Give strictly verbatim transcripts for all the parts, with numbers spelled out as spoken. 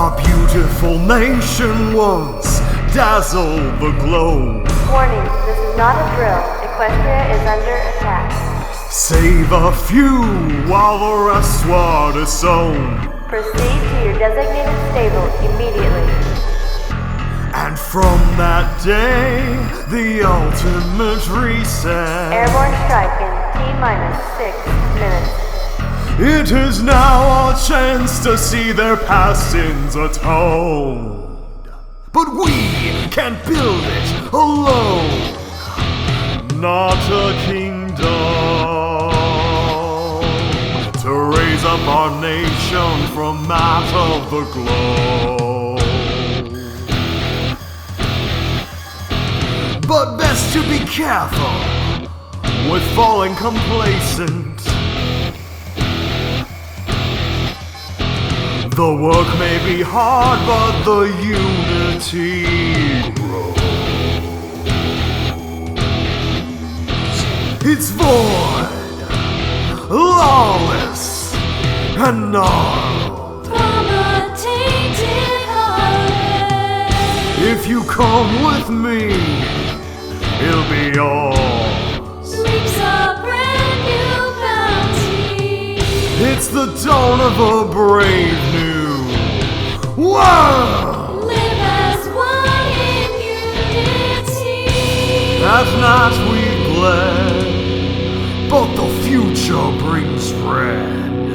Our beautiful nation once dazzled the globe. Warning, this is not a drill. Equestria is under attack. Save a few while the rest were disowned. Proceed to your designated stable immediately. And from that day, the ultimate reset. Airborne strike in T-minus six minutes. It is now our chance to see their past sins atoned. But we can't build it alone. Not a kingdom to raise up our nation from out of the globe. But best to be careful with falling complacent. The work may be hard, but the unity grows. It's void, lawless, and gnarled. From a tainted heart. If you come with me, it'll be yours. Reaps a brand new bounty. It's the dawn of a brave new world. Live as one in unity. At night we bled, but the future brings red.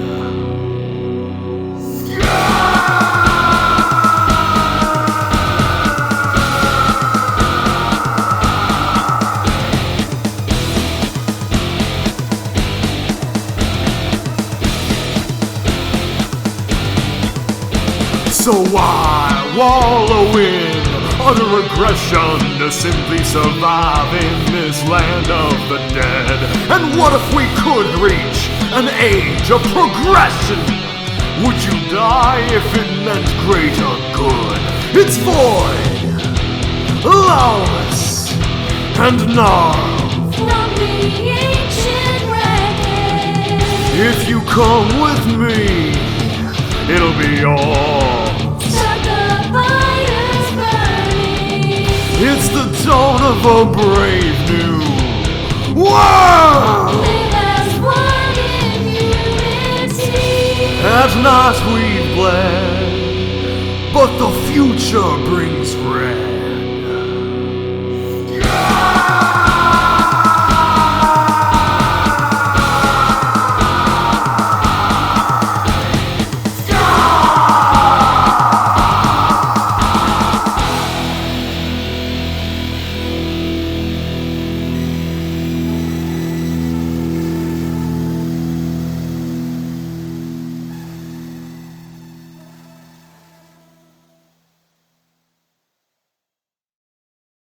So why wallow in utter aggression to simply survive in this land of the dead? And what if we could reach an age of progression? Would you die if it meant greater good? It's void, lawless, and gnarled. From the ancient wreckage. If you come with me, it'll be yours. Start the fires burning. It's the dawn of a brave new world. Live as one in unity. At night we bled, but the future brings red.